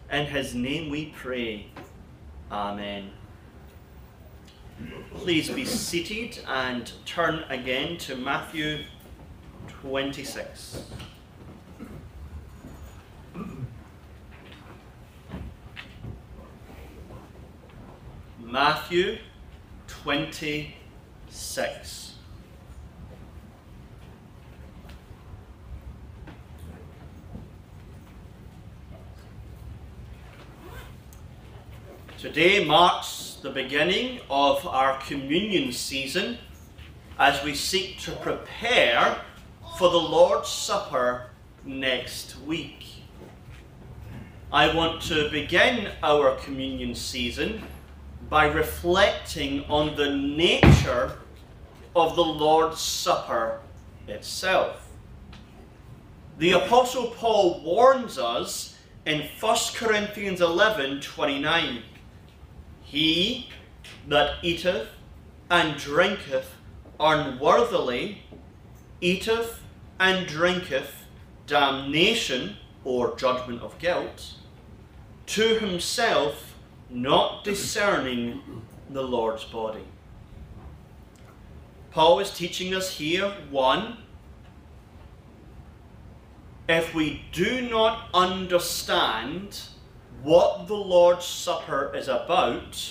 In his name we pray. Amen. Please be seated and turn again to Matthew 26. Matthew 26. Today marks the beginning of our communion season as we seek to prepare for the Lord's Supper next week. I want to begin our communion season by reflecting on the nature of the Lord's Supper itself. The Apostle Paul warns us in 1 Corinthians 11:29, "He that eateth and drinketh unworthily eateth and drinketh damnation," or judgment of guilt, "to himself, not discerning the Lord's body." Paul is teaching us here, one, if we do not understand what the Lord's Supper is about,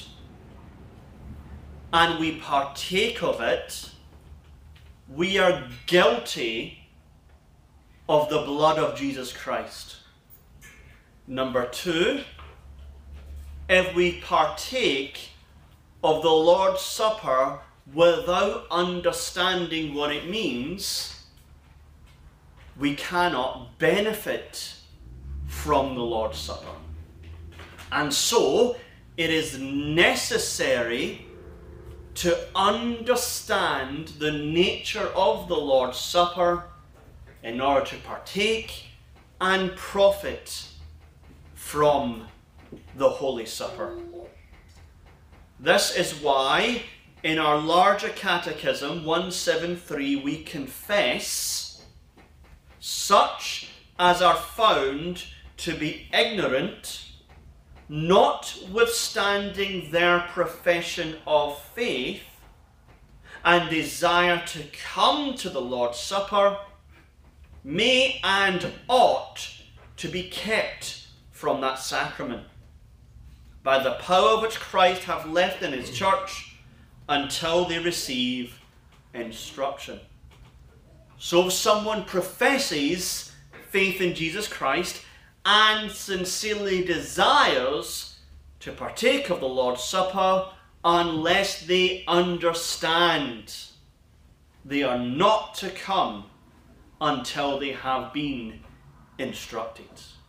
and we partake of it, we are guilty of the blood of Jesus Christ. Number two, if we partake of the Lord's Supper without understanding what it means, we cannot benefit from the Lord's Supper. And so, it is necessary to understand the nature of the Lord's Supper in order to partake and profit from the Holy Supper. This is why in our larger catechism 173 we confess such as are found to be ignorant, notwithstanding their profession of faith, and desire to come to the Lord's Supper, may and ought to be kept from that sacrament by the power which Christ hath left in his church until they receive instruction. So if someone professes faith in Jesus Christ and sincerely desires to partake of the Lord's Supper, unless they understand, they are not to come until they have been instructed.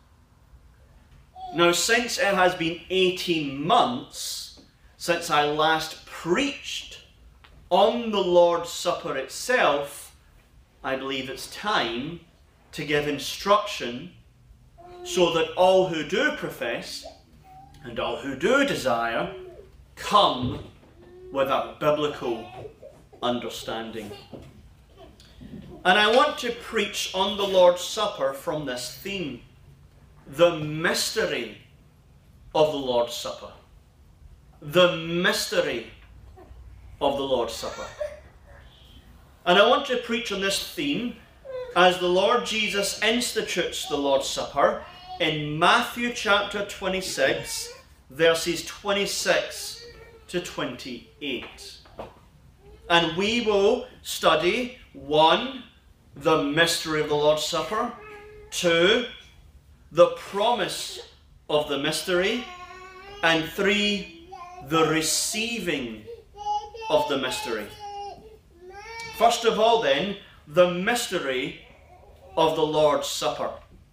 Now, since it has been 18 months since I last preached on the Lord's Supper itself, I believe it's time to give instruction so that all who do profess and all who do desire come with a biblical understanding. And I want to preach on the Lord's Supper from this theme, the mystery of the Lord's Supper. The mystery of the Lord's Supper. And I want to preach on this theme as the Lord Jesus institutes the Lord's Supper in Matthew chapter 26, verses 26 to 28. And we will study 1, the mystery of the Lord's Supper, 2, the promise of the mystery, and 3, the receiving of the mystery. First of all then, the mystery of the Lord's Supper.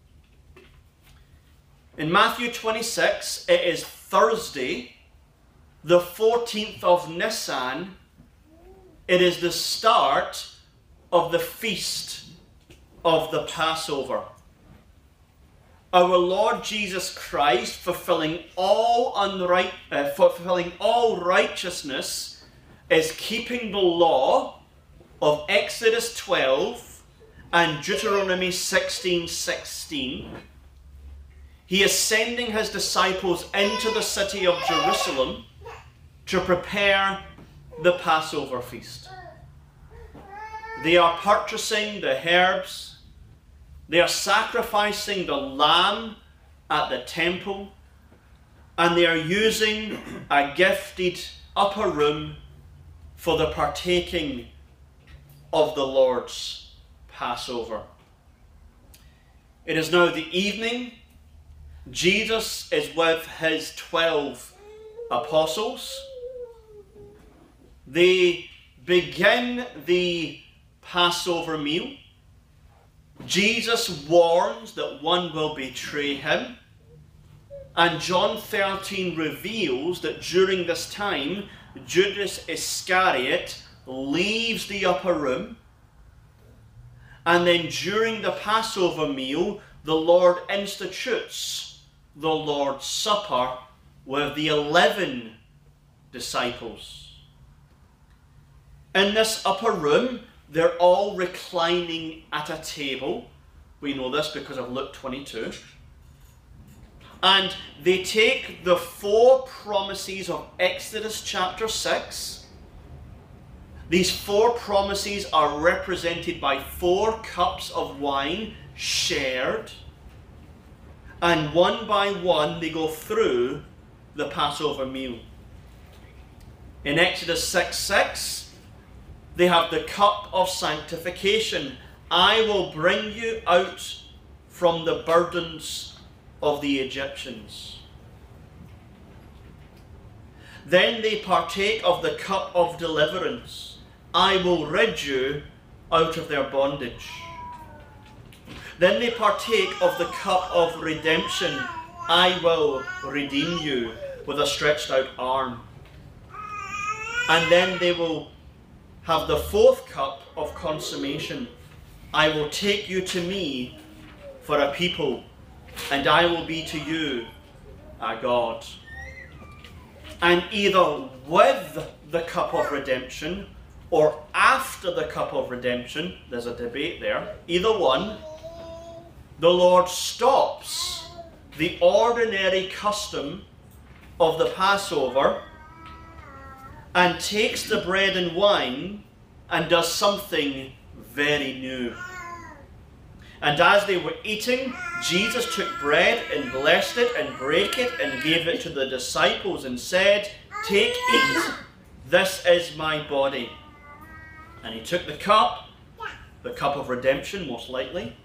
In Matthew 26, it is Thursday, the 14th of Nisan. It is the start of the feast of the Passover. Our Lord Jesus Christ, fulfilling all righteousness, is keeping the law of Exodus 12 and Deuteronomy 16:16. he is sending his disciples into the city of Jerusalem to prepare the Passover feast. They are purchasing the herbs. They are sacrificing the lamb at the temple. And they are using a gifted upper room for the partaking of the Lord's Passover. It is now the evening. Jesus is with his 12 apostles. They begin the Passover meal. Jesus warns that one will betray him. And John 13 reveals that during this time, Judas Iscariot leaves the upper room. And then during the Passover meal, the Lord institutes the Lord's Supper with the 11 disciples. In this upper room, they're all reclining at a table. We know this because of Luke 22. And they take the 4 promises of Exodus chapter 6. These 4 promises are represented by 4 cups of wine shared. And one by one they go through the Passover meal. In Exodus 6:6, they have the cup of sanctification. I will bring you out from the burdens of the Egyptians. Then they partake of the cup of deliverance. I will rid you out of their bondage. Then they partake of the cup of redemption. I will redeem you with a stretched out arm. And then they will have the 4th cup of consummation. I will take you to me for a people, and I will be to you a God. And either with the cup of redemption or after the cup of redemption, there's a debate there, either one, the Lord stops the ordinary custom of the Passover and takes the bread and wine and does something very new. And as they were eating, Jesus took bread and blessed it and brake it and gave it to the disciples and said, "Take, eat, this is my body." And he took the cup of redemption most likely,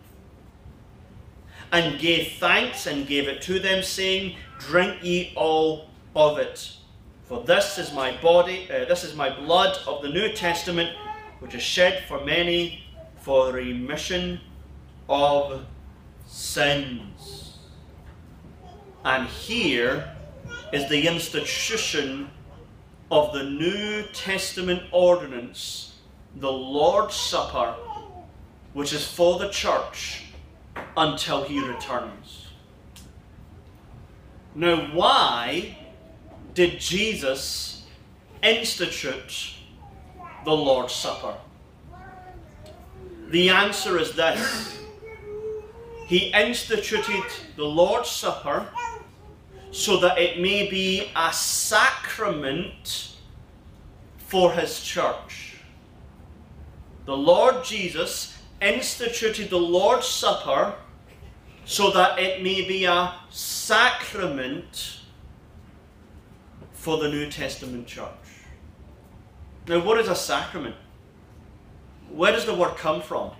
and gave thanks and gave it to them, saying, "Drink ye all of it. For this is my body, this is my blood of the New Testament, which is shed for many for the remission of sins." And here is the institution of the New Testament ordinance, the Lord's Supper, which is for the church until he returns. Now, why did Jesus institute the Lord's Supper? The answer is this. He instituted the Lord's Supper so that it may be a sacrament for his church. The Lord Jesus instituted the Lord's Supper so that it may be a sacrament for the New Testament church. Now, what is a sacrament? Where does the word come from?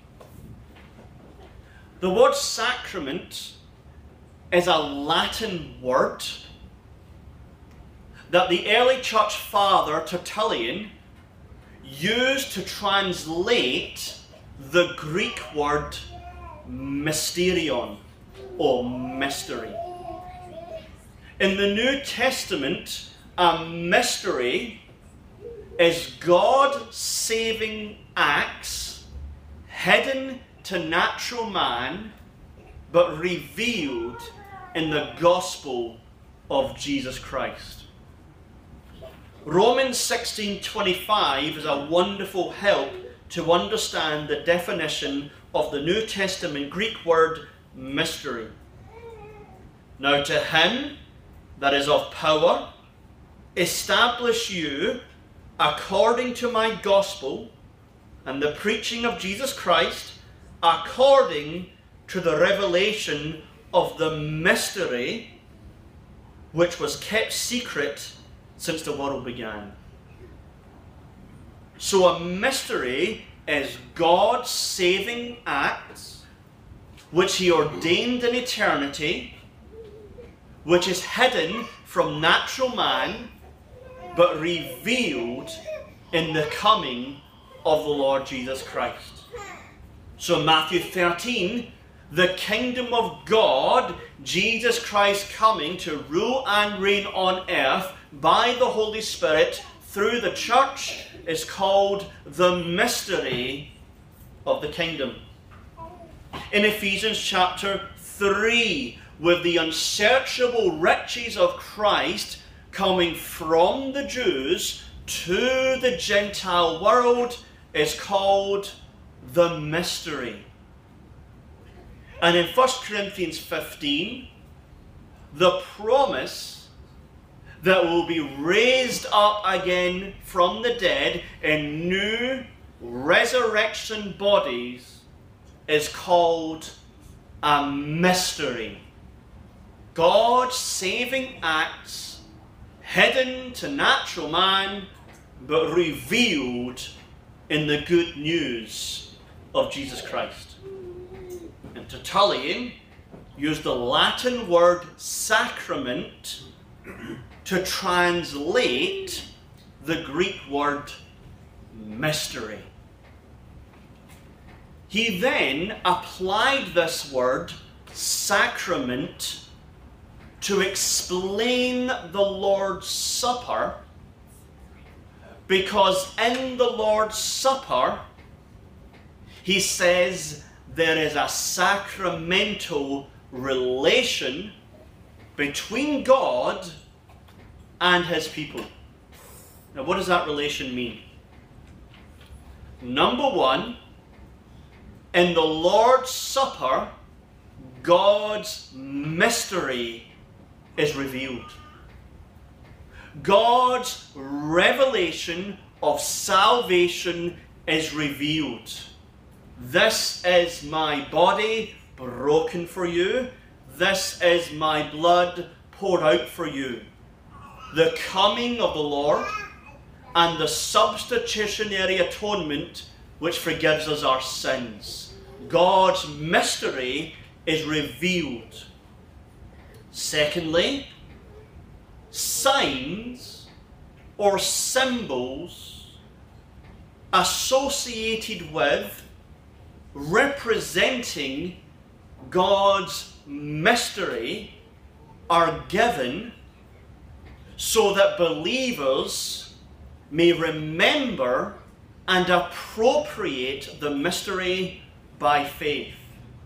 The word sacrament is a Latin word that the early church father Tertullian used to translate the Greek word mysterion, or mystery. In the New Testament, a mystery is God-saving acts hidden to natural man, but revealed in the gospel of Jesus Christ. Romans 16:25 is a wonderful help to understand the definition of the New Testament Greek word mystery. Now to him that is of power, establish you according to my gospel and the preaching of Jesus Christ, according to the revelation of the mystery which was kept secret since the world began. So a mystery is God's saving acts which he ordained in eternity, which is hidden from natural man, but revealed in the coming of the Lord Jesus Christ. So Matthew 13, the kingdom of God, Jesus Christ coming to rule and reign on earth by the Holy Spirit through the church, is called the mystery of the kingdom. In Ephesians chapter 3, with the unsearchable riches of Christ coming from the Jews to the Gentile world, is called the mystery. And in 1 Corinthians 15, the promise that will be raised up again from the dead in new resurrection bodies is called a mystery. God's saving acts hidden to natural man, but revealed in the good news of Jesus Christ. And Tertullian used the Latin word sacrament to translate the Greek word mystery. He then applied this word sacrament to explain the Lord's Supper, because in the Lord's Supper he says there is a sacramental relation between God and his people. Now, what does that relation mean? Number one, in the Lord's Supper, God's mystery is revealed. God's revelation of salvation is revealed. This is my body broken for you. This is my blood poured out for you. The coming of the Lord and the substitutionary atonement which forgives us our sins. God's mystery is revealed. Secondly, signs or symbols associated with, representing God's mystery are given so that believers may remember and appropriate the mystery by faith.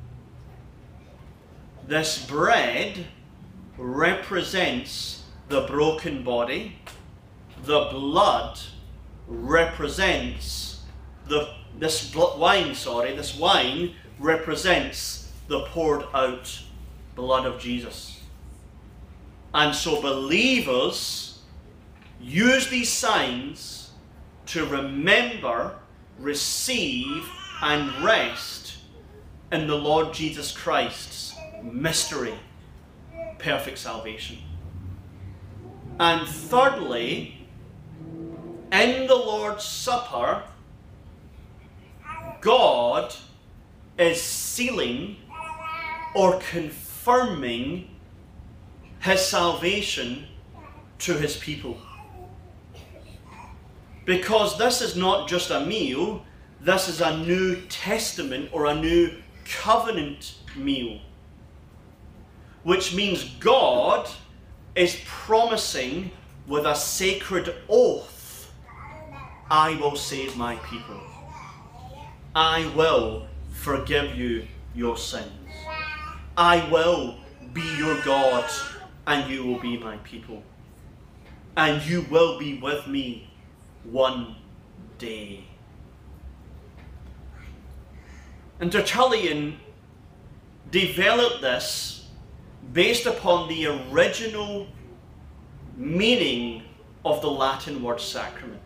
This bread represents the broken body. The blood represents this wine represents the poured out blood of Jesus. And so believers use these signs to remember, receive, and rest in the Lord Jesus Christ's mystery, perfect salvation. And thirdly, in the Lord's Supper, God is sealing or confirming his salvation to his people. Because this is not just a meal, this is a New Testament or a New Covenant meal. Which means God is promising with a sacred oath, I will save my people. I will forgive you your sins. I will be your God, and you will be my people. And you will be with me one day. And Tertullian developed this based upon the original meaning of the Latin word sacrament.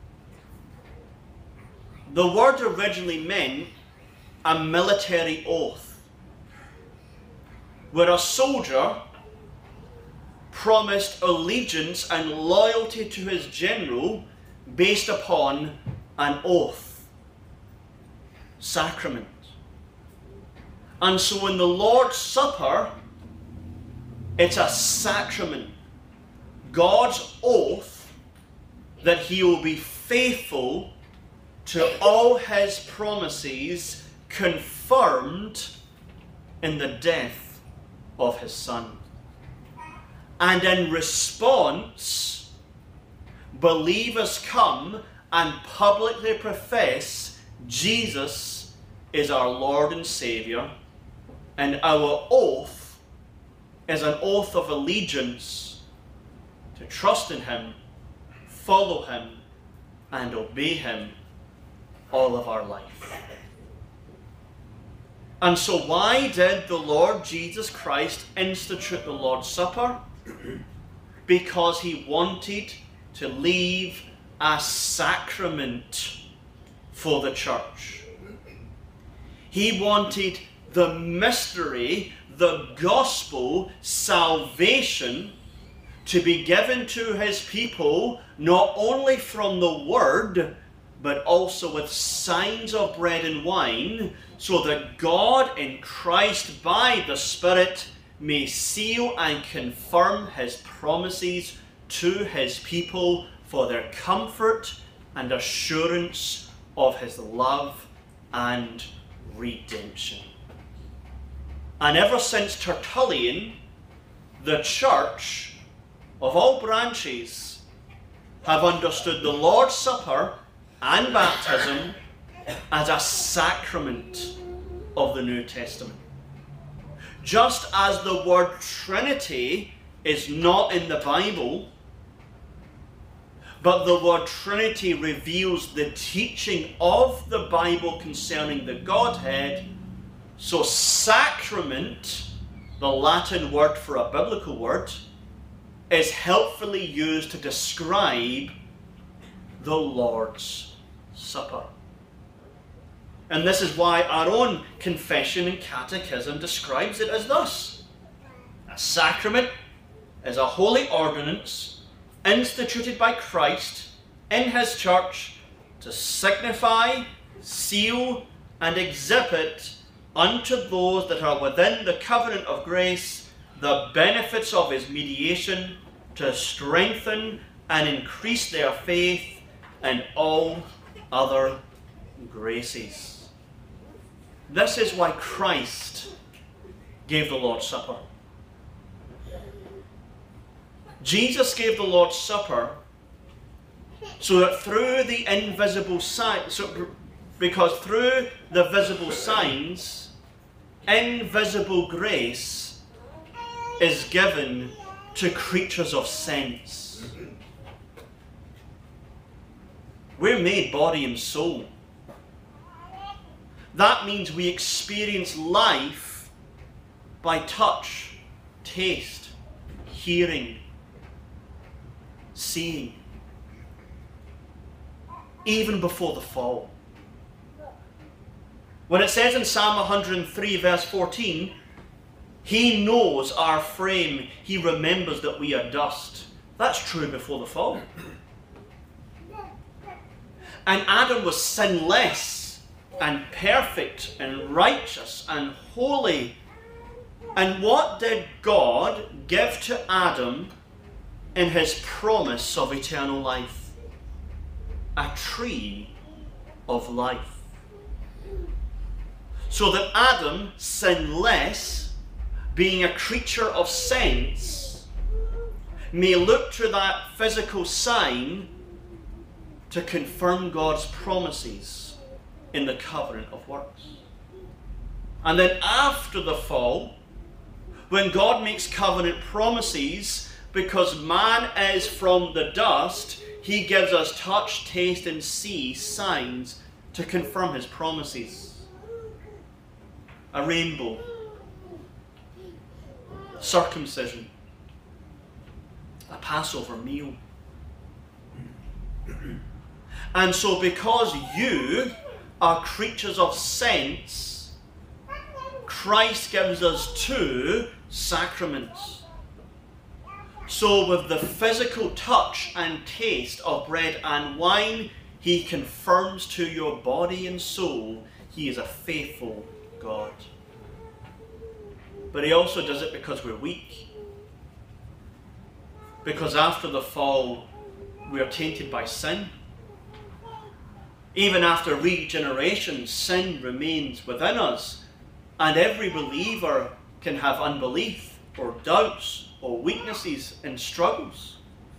The word originally meant a military oath, where a soldier promised allegiance and loyalty to his general based upon an oath, sacrament. And so in the Lord's Supper, it's a sacrament, God's oath that he will be faithful to all his promises, confirmed in the death of his Son. And in response, believers come and publicly profess Jesus is our Lord and Saviour, and our oath is an oath of allegiance to trust in him, follow him, and obey him all of our life. And so why did the Lord Jesus Christ institute the Lord's Supper? Because he wanted to leave a sacrament for the church. He wanted the mystery, the gospel, salvation, to be given to his people, not only from the word, but also with signs of bread and wine, so that God in Christ by the Spirit may seal and confirm his promises to his people for their comfort and assurance of his love and redemption. And ever since Tertullian, the church of all branches have understood the Lord's Supper and baptism as a sacrament of the New Testament. Just as the word Trinity is not in the Bible, but the word Trinity reveals the teaching of the Bible concerning the Godhead, so sacrament, the Latin word for a biblical word, is helpfully used to describe the Lord's Supper. And this is why our own confession and catechism describes it as thus: a sacrament is a holy ordinance instituted by Christ in his church to signify, seal, and exhibit unto those that are within the covenant of grace the benefits of his mediation, to strengthen and increase their faith and all other graces. This is why Christ gave the Lord's Supper. Jesus gave the Lord's Supper so that through the invisible signs, because through the visible signs, invisible grace is given to creatures of sense. We're made body and soul. That means we experience life by touch, taste, hearing, seeing, even before the fall. When it says in Psalm 103 verse 14, he knows our frame, he remembers that we are dust. That's true before the fall. And Adam was sinless and perfect and righteous and holy. And what did God give to Adam in his promise of eternal life? A tree of life. So that Adam, sinless, being a creature of sense, may look to that physical sign to confirm God's promises in the covenant of works. And then after the fall, when God makes covenant promises, because man is from the dust, he gives us touch, taste, and see signs to confirm his promises. A rainbow, circumcision, a Passover meal. And so because you are creatures of sense, Christ gives us two sacraments. So with the physical touch and taste of bread and wine, he confirms to your body and soul he is a faithful God. But he also does it because we're weak. Because after the fall, we are tainted by sin. Even after regeneration, sin remains within us. And every believer can have unbelief or doubts or weaknesses and struggles.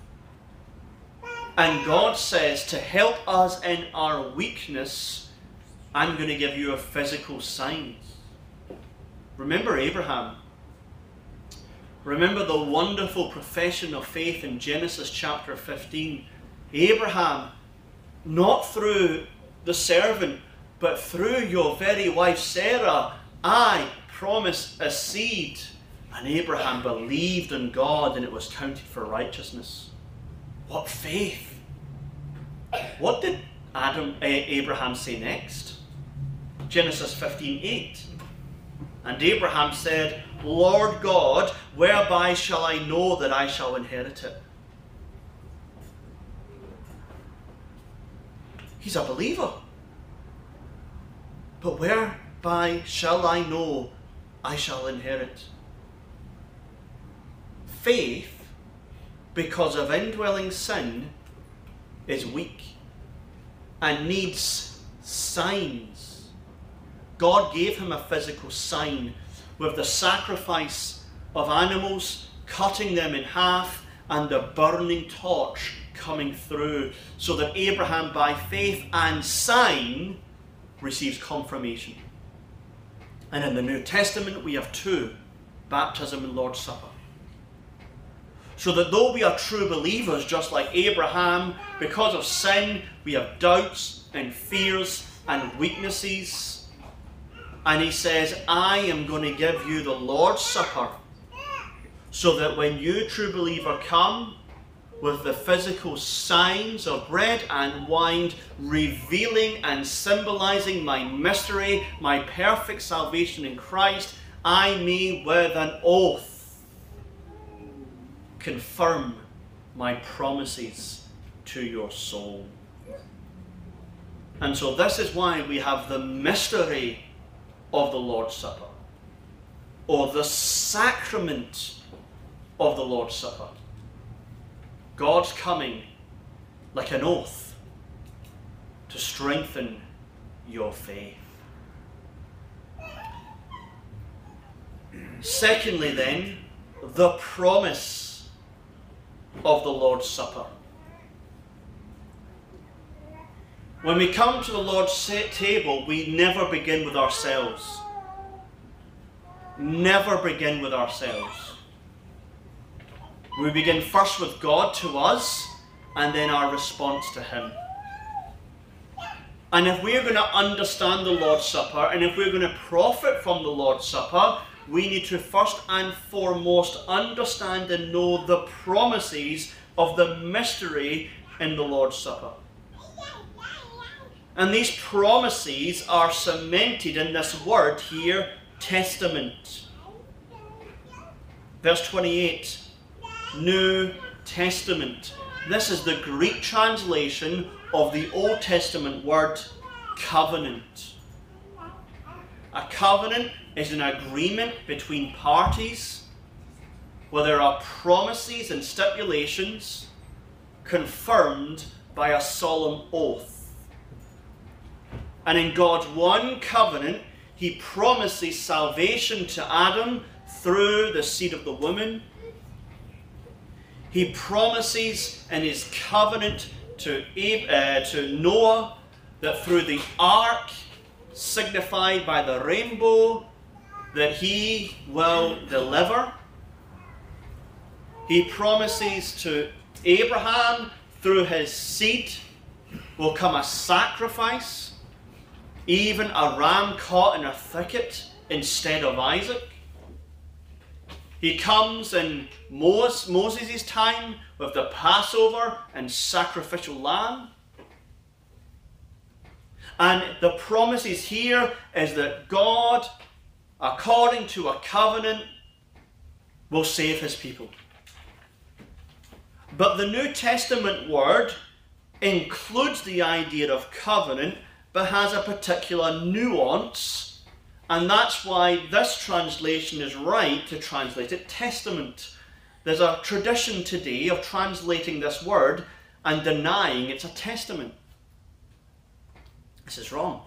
And God says, to help us in our weakness, I'm going to give you a physical sign. Remember Abraham. Remember the wonderful profession of faith in Genesis chapter 15. Abraham, not through the servant, but through your very wife Sarah, I promise a seed. And Abraham believed in God, and it was counted for righteousness. What faith! What did Abraham say next? Genesis 15:8. And Abraham said, Lord God, whereby shall I know that I shall inherit it? He's a believer. But whereby shall I know I shall inherit? Faith, because of indwelling sin, is weak and needs signs. God gave him a physical sign with the sacrifice of animals, cutting them in half, and the burning torch coming through, so that Abraham, by faith and sign, receives confirmation. And in the New Testament, we have two: baptism and Lord's Supper. So that though we are true believers, just like Abraham, because of sin, we have doubts and fears and weaknesses. And he says, I am going to give you the Lord's Supper, so that when you, true believer, come with the physical signs of bread and wine, revealing and symbolizing my mystery, my perfect salvation in Christ, I may with an oath confirm my promises to your soul. And so this is why we have the mystery of the Lord's Supper, or the sacrament of the Lord's Supper. God's coming like an oath to strengthen your faith. Secondly then, the promise of the Lord's Supper. When we come to the Lord's table, we never begin with ourselves. Never begin with ourselves. We begin first with God to us, and then our response to Him. And if we're going to understand the Lord's Supper, and if we're going to profit from the Lord's Supper, we need to first and foremost understand and know the promises of the mystery in the Lord's Supper. And these promises are cemented in this word here, testament. Verse 28, New Testament. This is the Greek translation of the Old Testament word covenant. A covenant is an agreement between parties where there are promises and stipulations confirmed by a solemn oath. And in God's one covenant, He promises salvation to Adam through the seed of the woman. He promises in His covenant to Noah that through the ark, signified by the rainbow, that He will deliver. He promises to Abraham through his seed will come a sacrifice, even a ram caught in a thicket instead of Isaac. He comes in Moses' time with the Passover and sacrificial lamb. And the promises here is that God, according to a covenant, will save his people. But the New Testament word includes the idea of covenant, but has a particular nuance, and that's why this translation is right to translate it testament. There's a tradition today of translating this word and denying it's a testament. This is wrong.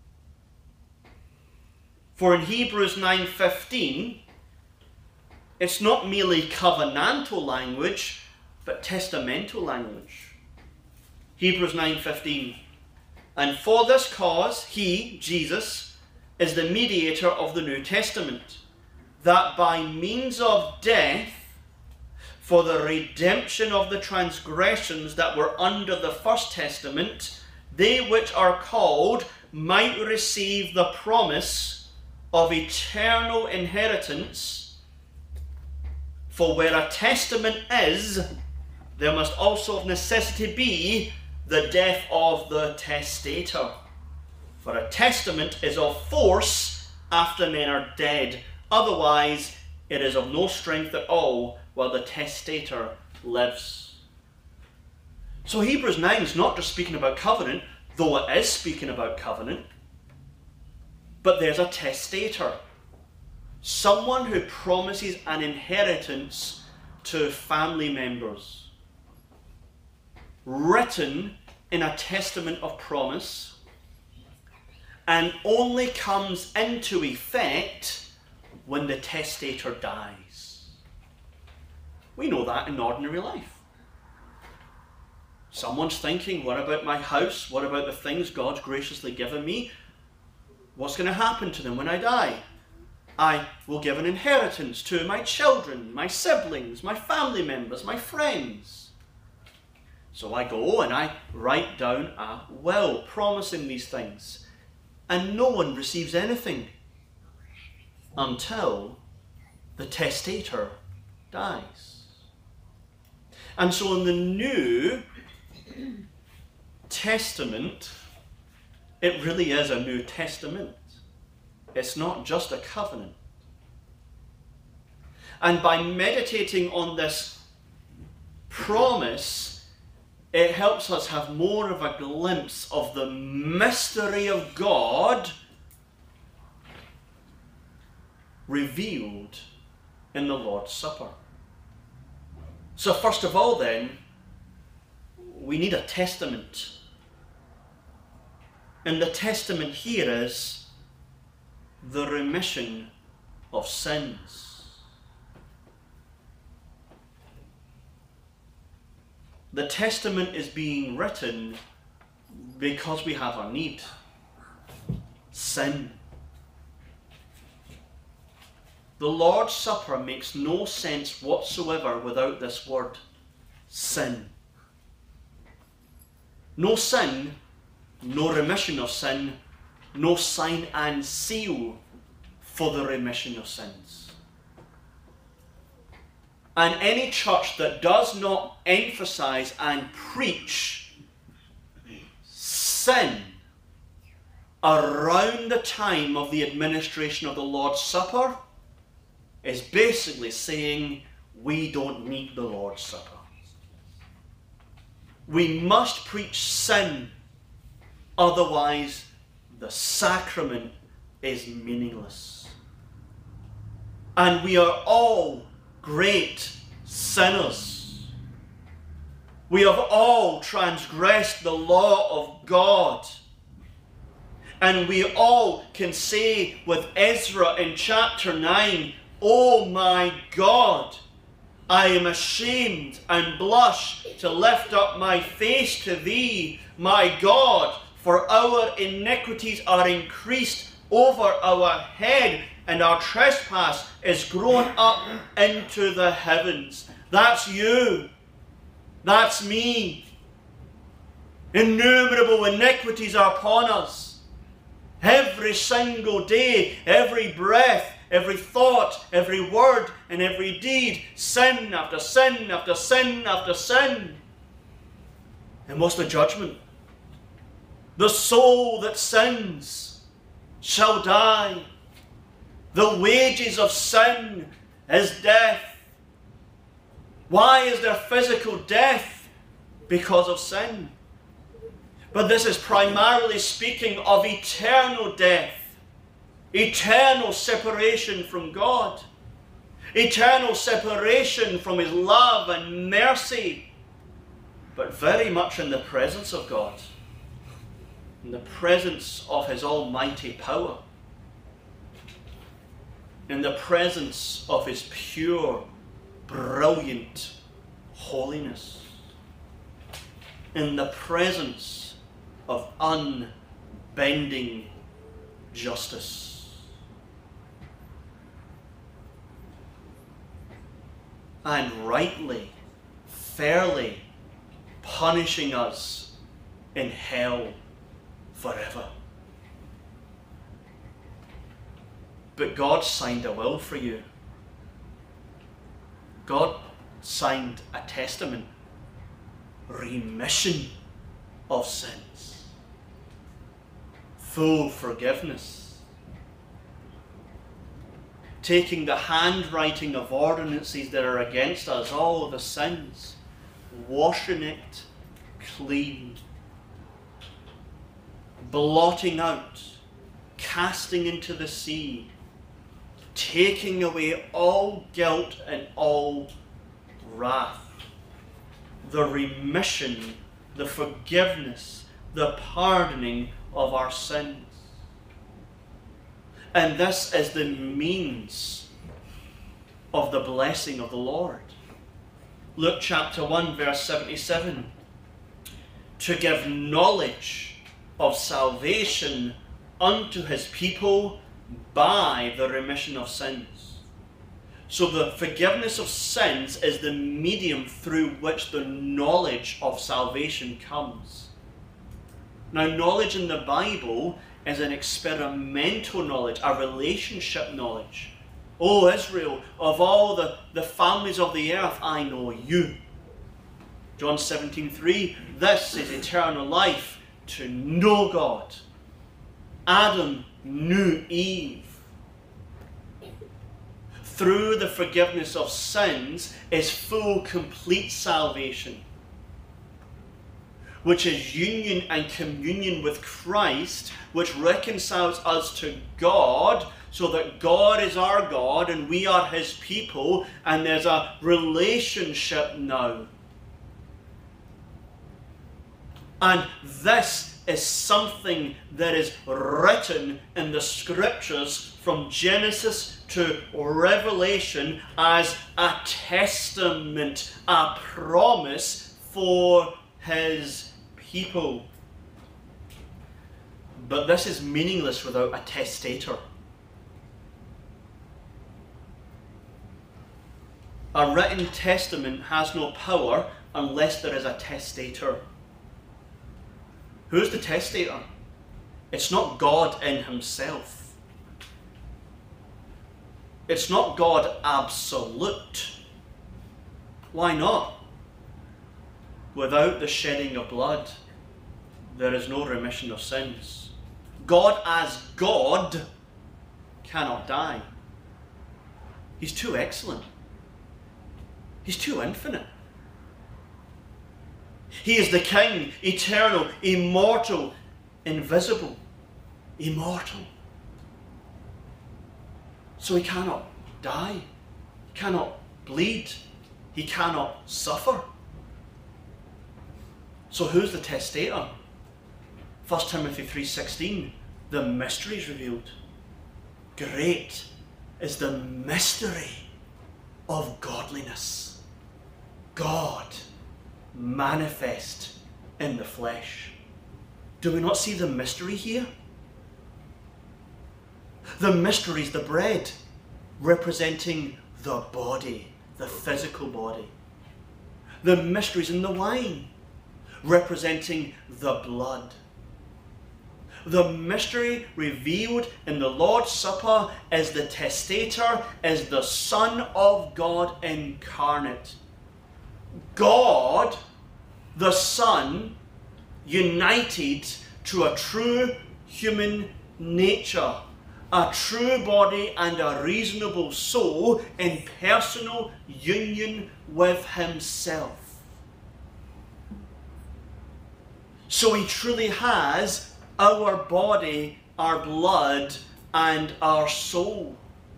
For in Hebrews 9:15, it's not merely covenantal language, but testamental language. Hebrews 9:15. And for this cause, he, Jesus, is the mediator of the New Testament, that by means of death, for the redemption of the transgressions that were under the first testament, they which are called might receive the promise of eternal inheritance. For where a testament is, there must also of necessity be the death of the testator. For a testament is of force after men are dead. Otherwise, it is of no strength at all while the testator lives. So Hebrews 9 is not just speaking about covenant, though it is speaking about covenant. But there's a testator. Someone who promises an inheritance to family members. Written in a testament of promise, and only comes into effect when the testator dies. We know that in ordinary life. Someone's thinking, what about my house? What about the things God's graciously given me? What's going to happen to them when I die? I will give an inheritance to my children, my siblings, my family members, my friends. So I go and I write down a will promising these things. And no one receives anything until the testator dies. And so in the New Testament, it really is a New Testament. It's not just a covenant. And by meditating on this promise, it helps us have more of a glimpse of the mystery of God revealed in the Lord's Supper. So first of all then, we need a testament. And the testament here is the remission of sins. The testament is being written because we have a need. Sin. The Lord's Supper makes no sense whatsoever without this word, sin. No sin, no remission of sin, no sign and seal for the remission of sins. And any church that does not emphasize and preach sin around the time of the administration of the Lord's Supper is basically saying we don't need the Lord's Supper. We must preach sin, otherwise the sacrament is meaningless. And we are all great sinners. We have all transgressed the law of God. And we all can say with Ezra in chapter 9, "Oh my God, I am ashamed and blush to lift up my face to thee, my God, for our iniquities are increased over our head, and our trespass is grown up into the heavens." That's you. That's me. Innumerable iniquities are upon us. Every single day, every breath, every thought, every word, and every deed. Sin after sin after sin after sin. And what's the judgment? The soul that sins shall die. The wages of sin is death. Why is there physical death? Because of sin. But this is primarily speaking of eternal death, eternal separation from God, eternal separation from His love and mercy, but very much in the presence of God, in the presence of His almighty power, in the presence of His pure, brilliant holiness, in the presence of unbending justice. And rightly, fairly punishing us in hell forever. But God signed a will for you. God signed a testament. Remission of sins. Full forgiveness. Taking the handwriting of ordinances that are against us, all the sins, washing it clean. Blotting out, casting into the sea, taking away all guilt and all wrath. The remission, the forgiveness, the pardoning of our sins. And this is the means of the blessing of the Lord. Luke chapter 1 verse 77. To give knowledge of salvation unto His people by the remission of sins. So the forgiveness of sins is the medium through which the knowledge of salvation comes. Now, knowledge in the Bible is an experimental knowledge, a relationship knowledge. O Israel, of all the families of the earth, I know you. John 17:3, this is eternal life, to know God. Adam knew Eve. Through the forgiveness of sins is full, complete salvation, which is union and communion with Christ, which reconciles us to God, so that God is our God and we are His people, and there's a relationship now. And this is something that is written in the Scriptures from Genesis to Revelation as a testament, a promise for His people. But this is meaningless without a testator. A written testament has no power unless there is a testator. Who's the testator? It's not God in Himself. It's not God absolute. Why not? Without the shedding of blood, there is no remission of sins. God as God cannot die. He's too excellent. He's too infinite. He is the King, eternal, immortal, invisible, immortal. So He cannot die, He cannot bleed, He cannot suffer. So who's the testator? 1 Timothy 3:16, the mystery is revealed. Great is the mystery of godliness. God manifest in the flesh. Do we not see the mystery here? The mystery is the bread, representing the body, the physical body. The mystery is in the wine, representing the blood. The mystery revealed in the Lord's Supper is the testator, is the Son of God incarnate. God, the Son, united to a true human nature, a true body and a reasonable soul in personal union with himself. So he truly has our body, our blood, and our soul.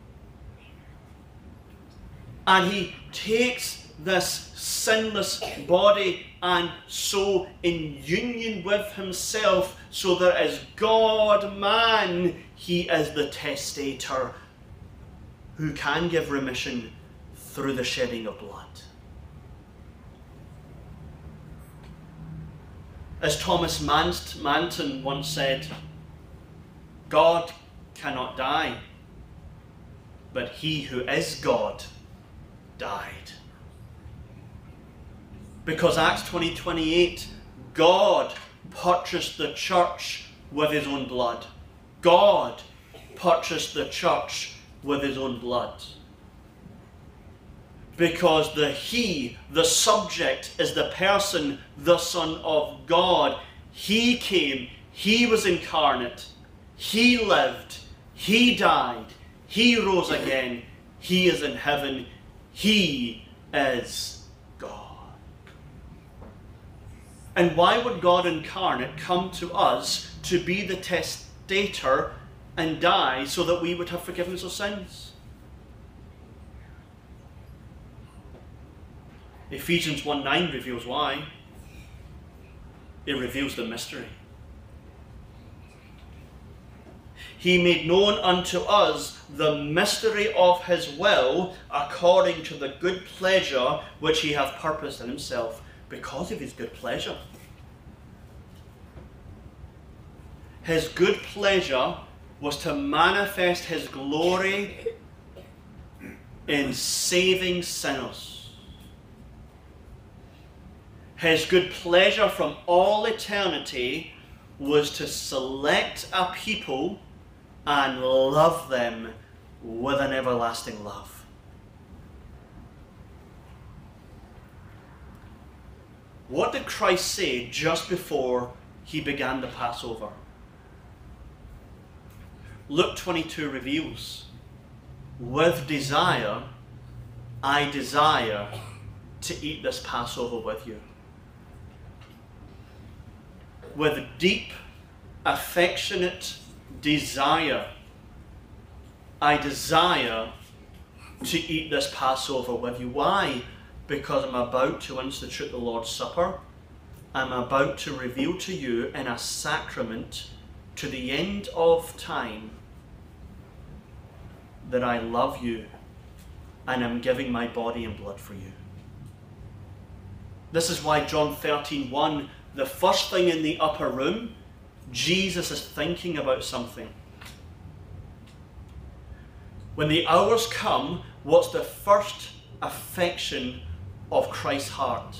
And he takes this sinless body and soul in union with himself, so that as God-man, he is the testator who can give remission through the shedding of blood. As Thomas Manton once said, God cannot die, but he who is God died. Because Acts 20:28, God purchased the church with his own blood. God purchased the church with his own blood. Because the subject, is the person, the Son of God. He came, he was incarnate, he lived, he died, he rose again, he is in heaven, he is God. And why would God incarnate come to us to be the testator and die so that we would have forgiveness of sins? Ephesians 1:9 reveals why. It reveals the mystery. He made known unto us the mystery of his will, according to the good pleasure which he hath purposed in himself. Because of his good pleasure. His good pleasure was to manifest his glory in saving sinners. His good pleasure from all eternity was to select a people and love them with an everlasting love. What did Christ say just before he began the Passover? Luke 22 reveals, with desire, I desire to eat this Passover with you. With deep, affectionate desire, I desire to eat this Passover with you. Why? Because I'm about to institute the Lord's Supper. I'm about to reveal to you in a sacrament to the end of time that I love you and I'm giving my body and blood for you. This is why John 13:1, the first thing in the upper room, Jesus is thinking about something. When the hours come, what's the first affection of Christ's heart?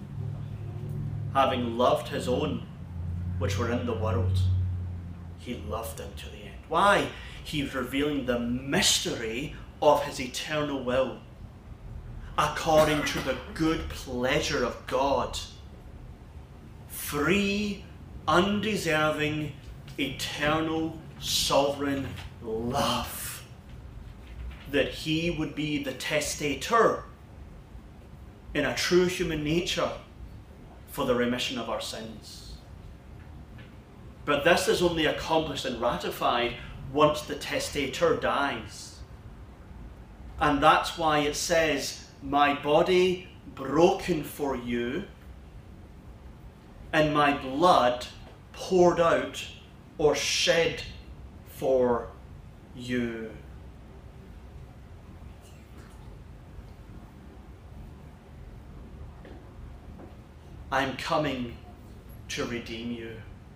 Having loved his own, which were in the world, he loved them to the end. Why? He's revealing the mystery of his eternal will, according to the good pleasure of God. Free, undeserving, eternal, sovereign love. That he would be the testator in a true human nature for the remission of our sins. But this is only accomplished and ratified once the testator dies. And that's why it says, my body broken for you, and my blood poured out or shed for you. I'm coming to redeem you.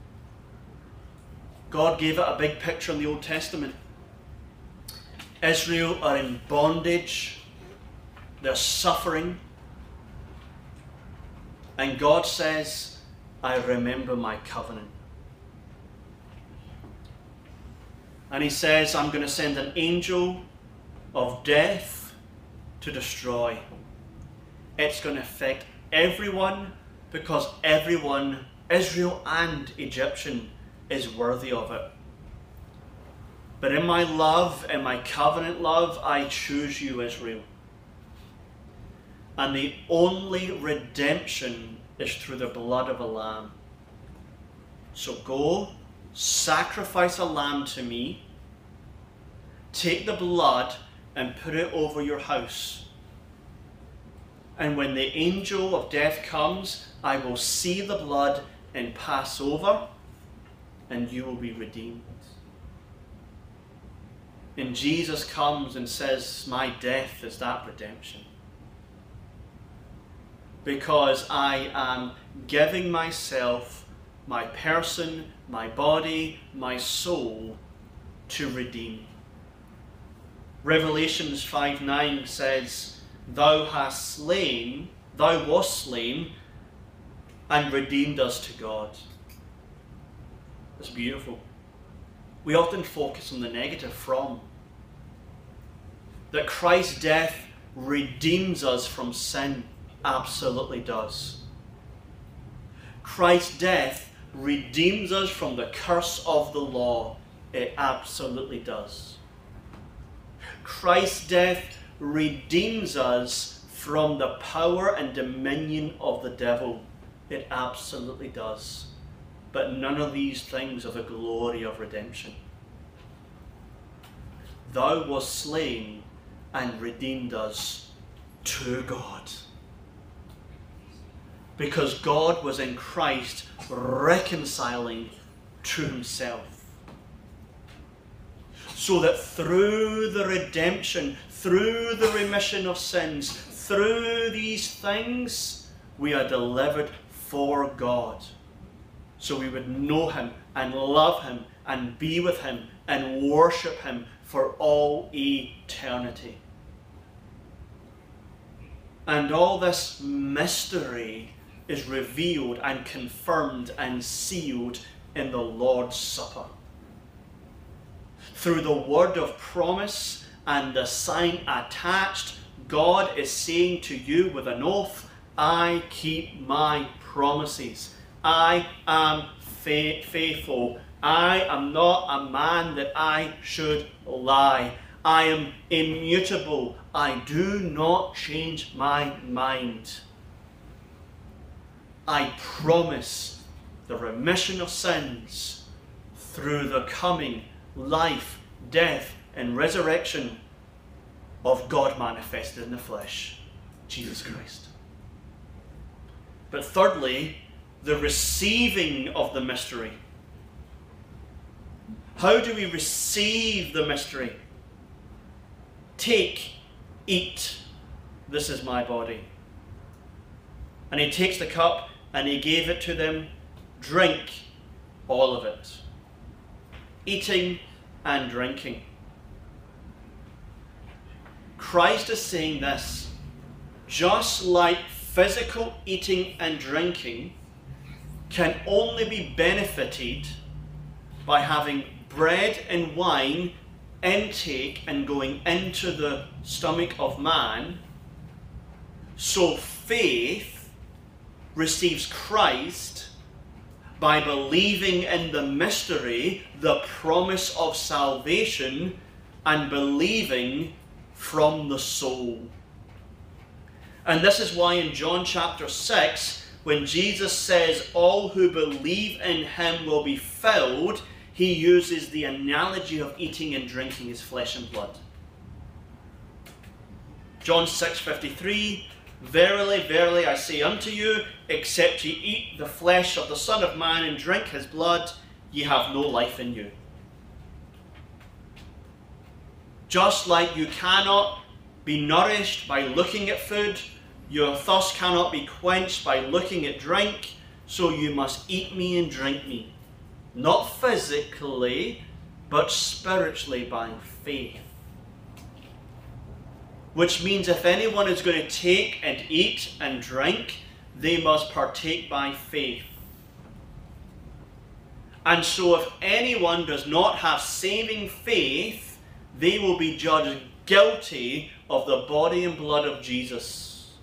God gave it a big picture in the Old Testament. Israel are in bondage. They're suffering. And God says, I remember my covenant. And he says, I'm going to send an angel of death to destroy. It's going to affect everyone, because everyone, Israel and Egyptian, is worthy of it. But in my love, in my covenant love, I choose you, Israel. And the only redemption is through the blood of a lamb. So go, sacrifice a lamb to me, take the blood and put it over your house. And when the angel of death comes, I will see the blood and pass over, and you will be redeemed. And Jesus comes and says, my death is that redemption. Because I am giving myself, my person, my body, my soul, to redeem. Revelations 5:9 says, thou wast slain and redeemed us to God. It's beautiful. We often focus on the negative from. That Christ's death redeems us from sin. Absolutely does. Christ's death redeems us from the curse of the law. It absolutely does. Christ's death redeems us from the power and dominion of the devil. It absolutely does. But none of these things are the glory of redemption. Thou wast slain and redeemed us to God. Because God was in Christ reconciling to himself. So that through the redemption, through the remission of sins, through these things, we are delivered for God. So we would know him and love him and be with him and worship him for all eternity. And all this mystery is revealed and confirmed and sealed in the Lord's Supper. Through the word of promise and the sign attached, God is saying to you with an oath, I keep my promises. I am faithful. I am not a man that I should lie. I am immutable. I do not change my mind. I promise the remission of sins through the coming life, death, and resurrection of God manifested in the flesh, Jesus Christ. But thirdly, the receiving of the mystery. How do we receive the mystery? Take, eat, this is my body. And he takes the cup and he gave it to them. Drink all of it. Eating and drinking. Christ is saying this, just like physical eating and drinking can only be benefited by having bread and wine intake and going into the stomach of man, so faith receives Christ by believing in the mystery, the promise of salvation, and believing from the soul. And this is why in John chapter 6, when Jesus says all who believe in him will be filled, he uses the analogy of eating and drinking his flesh and blood. John 6:53, verily, verily, I say unto you, except ye eat the flesh of the Son of Man and drink his blood, ye have no life in you. Just like you cannot be nourished by looking at food, your thirst cannot be quenched by looking at drink, so you must eat me and drink me. Not physically, but spiritually by faith. Which means if anyone is going to take and eat and drink, they must partake by faith. And so if anyone does not have saving faith, they will be judged guilty of the body and blood of Jesus.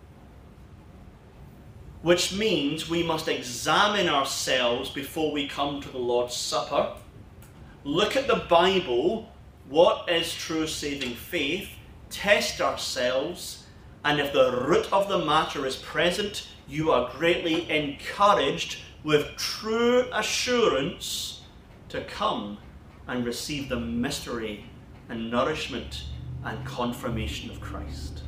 Which means we must examine ourselves before we come to the Lord's Supper. Look at the Bible. What is true saving faith? Test ourselves. And if the root of the matter is present, you are greatly encouraged with true assurance to come and receive the mystery and nourishment and confirmation of Christ.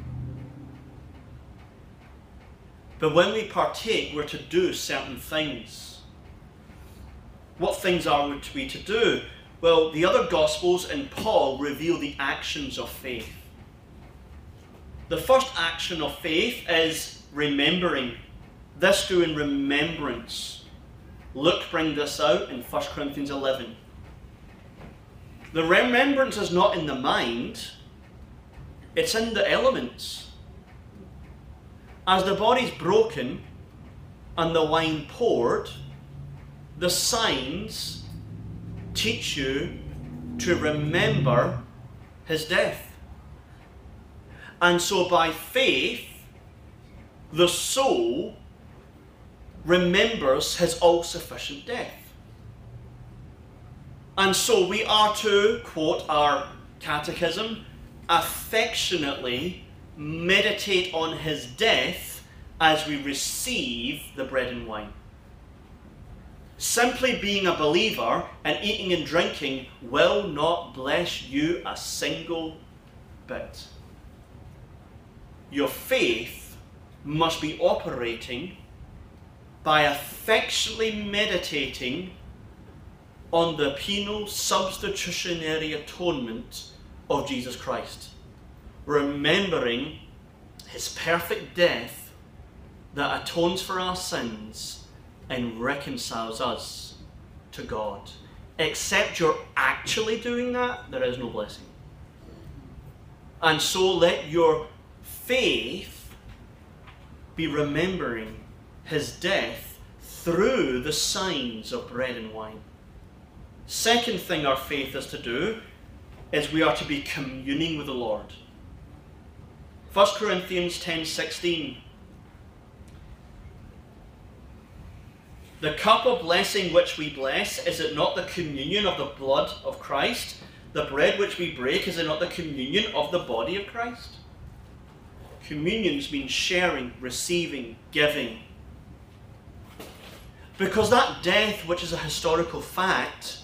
But when we partake, we're to do certain things. What things are we to do? Well, the other Gospels and Paul reveal the actions of faith. The first action of faith is remembering. This do in remembrance. Luke brings this out in 1 Corinthians 11. The remembrance is not in the mind, it's in the elements. As the body's broken and the wine poured, the signs teach you to remember his death. And so by faith, the soul remembers his all-sufficient death. And so we are to, quote our catechism, affectionately meditate on his death as we receive the bread and wine. Simply being a believer and eating and drinking will not bless you a single bit. Your faith must be operating by affectionately meditating on the penal substitutionary atonement of Jesus Christ, remembering his perfect death that atones for our sins and reconciles us to God. Except you're actually doing that, there is no blessing. And so let your faith be remembering his death through the signs of bread and wine. Second thing our faith is to do is we are to be communing with the Lord. 1 Corinthians 10:16. The cup of blessing which we bless, is it not the communion of the blood of Christ? The bread which we break, is it not the communion of the body of Christ? Communions means sharing, receiving, giving. Because that death, which is a historical fact,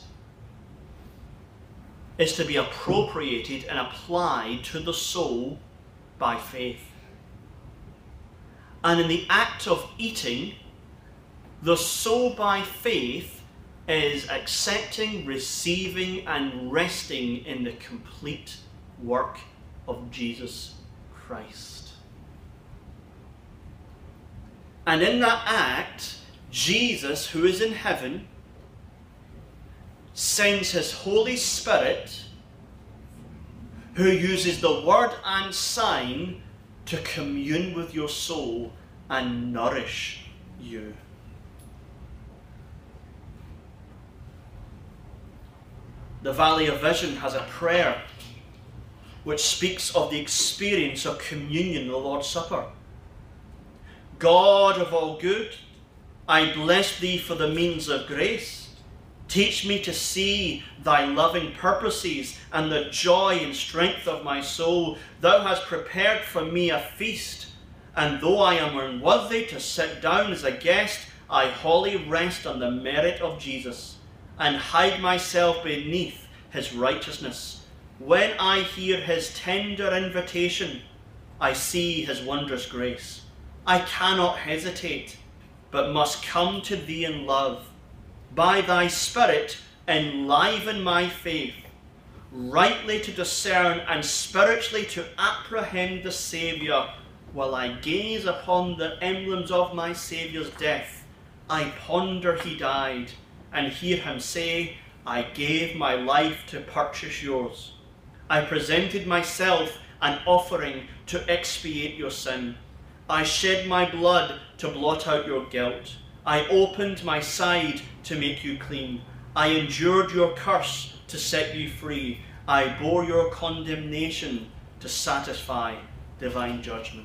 is to be appropriated and applied to the soul by faith. And in the act of eating, the soul by faith is accepting, receiving, and resting in the complete work of Jesus Christ. And in that act, Jesus, who is in heaven, sends his Holy Spirit, who uses the word and sign to commune with your soul and nourish you. The Valley of Vision has a prayer which speaks of the experience of communion in the Lord's Supper. God of all good, I bless thee for the means of grace. Teach me to see thy loving purposes and the joy and strength of my soul. Thou hast prepared for me a feast, and though I am unworthy to sit down as a guest, I wholly rest on the merit of Jesus, and hide myself beneath his righteousness. When I hear his tender invitation, I see his wondrous grace. I cannot hesitate, but must come to thee in love. By thy Spirit enliven my faith, rightly to discern and spiritually to apprehend the Saviour. While I gaze upon the emblems of my Saviour's death, I ponder he died, and hear him say, I gave my life to purchase yours. I presented myself an offering to expiate your sin. I shed my blood to blot out your guilt. I opened my side to make you clean. I endured your curse to set you free. I bore your condemnation to satisfy divine judgment.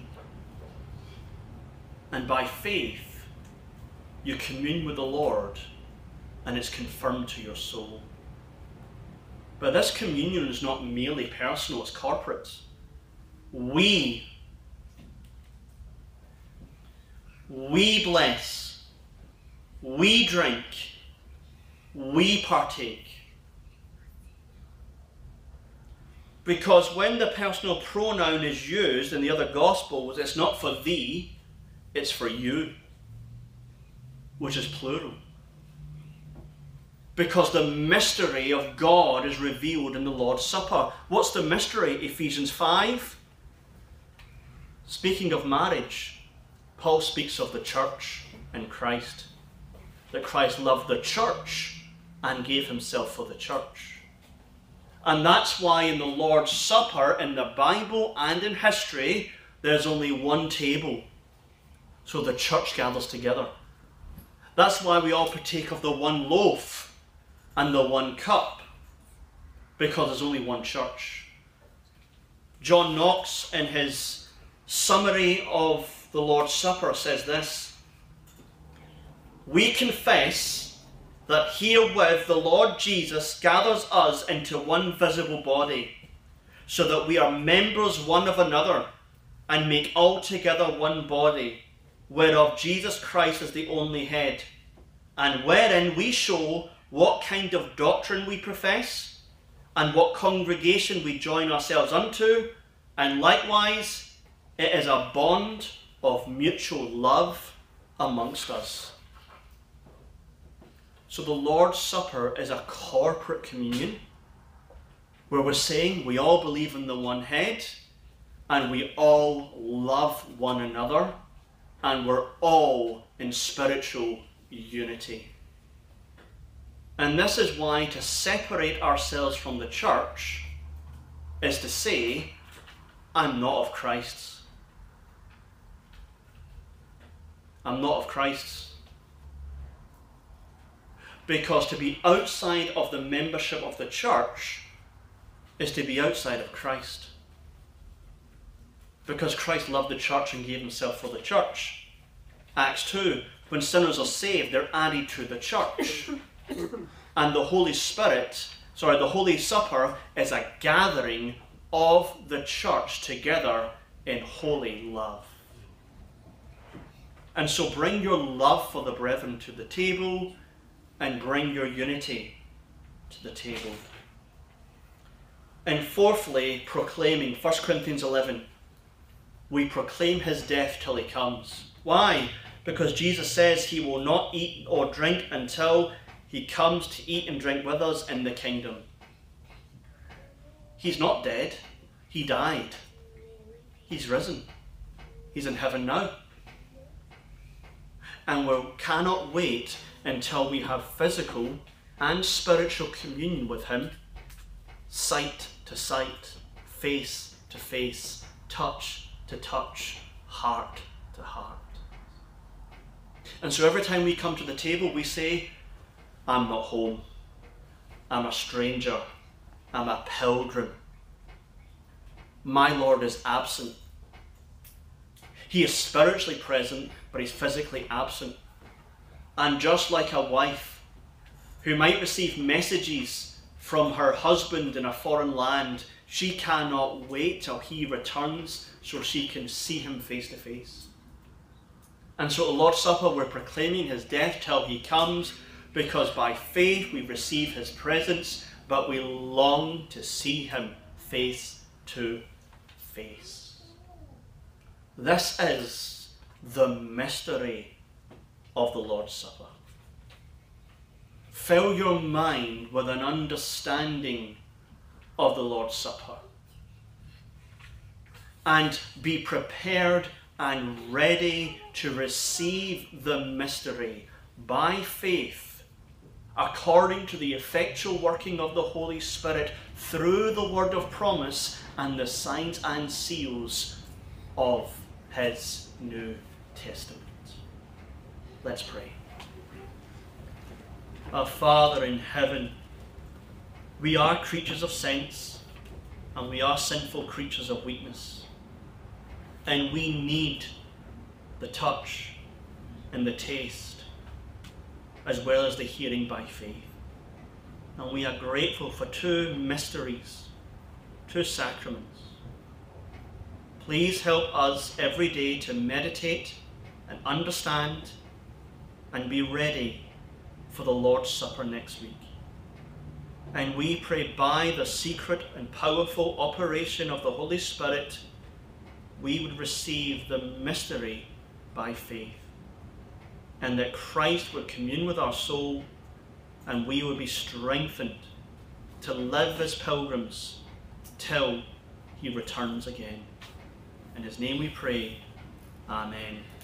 And by faith, you commune with the Lord, and it's confirmed to your soul. But this communion is not merely personal, it's corporate. We bless, we drink, we partake. Because when the personal pronoun is used in the other Gospels, it's not for thee, it's for you, which is plural. Because the mystery of God is revealed in the Lord's Supper. What's the mystery? Ephesians 5. Speaking of marriage, Paul speaks of the church and Christ. That Christ loved the church and gave himself for the church. And that's why in the Lord's Supper, in the Bible and in history, there's only one table. So the church gathers together. That's why we all partake of the one loaf and the one cup, because there's only one church. John Knox, in his summary of the Lord's Supper, says this: we confess that herewith the Lord Jesus gathers us into one visible body, so that we are members one of another, and make altogether one body, whereof Jesus Christ is the only head, and wherein we show what kind of doctrine we profess, and what congregation we join ourselves unto, and likewise it is a bond of mutual love amongst us. So the Lord's Supper is a corporate communion, where we're saying we all believe in the one head, and we all love one another, and we're all in spiritual unity. And this is why to separate ourselves from the church is to say, I'm not of Christ's. I'm not of Christ's. Because to be outside of the membership of the church is to be outside of Christ. Because Christ loved the church and gave himself for the church. Acts 2, when sinners are saved, they're added to the church. And the Holy Supper is a gathering of the church together in holy love. And so bring your love for the brethren to the table, and bring your unity to the table. And fourthly, proclaiming, 1 Corinthians 11, we proclaim his death till he comes. Why? Because Jesus says he will not eat or drink until he comes to eat and drink with us in the kingdom. He's not dead. He died. He's risen. He's in heaven now. And we cannot wait until we have physical and spiritual communion with him, sight to sight, face to face, touch to touch, heart to heart. And so every time we come to the table, we say, I'm not home. I'm a stranger. I'm a pilgrim. My Lord is absent. He is spiritually present, but he's physically absent. And just like a wife who might receive messages from her husband in a foreign land, she cannot wait till he returns so she can see him face to face. And so at the Lord's Supper, we're proclaiming his death till he comes, because by faith we receive his presence, but we long to see him face to face. This is the mystery of the Lord's Supper. Fill your mind with an understanding of the Lord's Supper, and be prepared and ready to receive the mystery by faith, according to the effectual working of the Holy Spirit through the word of promise and the signs and seals of his New Testament. Let's pray. Our Father in heaven, we are creatures of sense, and we are sinful creatures of weakness. And we need the touch and the taste, as well as the hearing by faith. And we are grateful for two mysteries, two sacraments. Please help us every day to meditate and understand and be ready for the Lord's Supper next week. And we pray by the secret and powerful operation of the Holy Spirit, we would receive the mystery by faith, and that Christ would commune with our soul, and we would be strengthened to live as pilgrims till he returns again. In his name we pray. Amen.